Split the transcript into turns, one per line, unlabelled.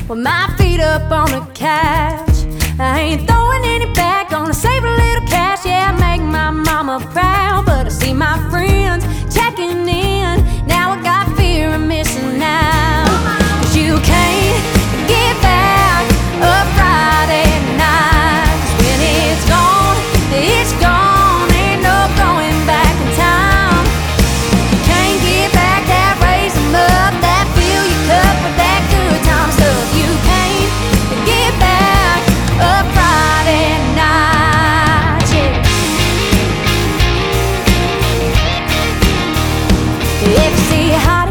with my feet up on the couch. I ain't throwing any back, gonna save a little cash. Yeah, make my mama proud, but I see my friends checking in. Now I got fear of missing out. 'Cause you can't get back a Friday night. 'Cause when it's gone, it's gone. Ain't no going back in time. You can't get back that raise 'em up, that fill your cup with that good time stuff. You can't get back a Friday night, yeah. If you see how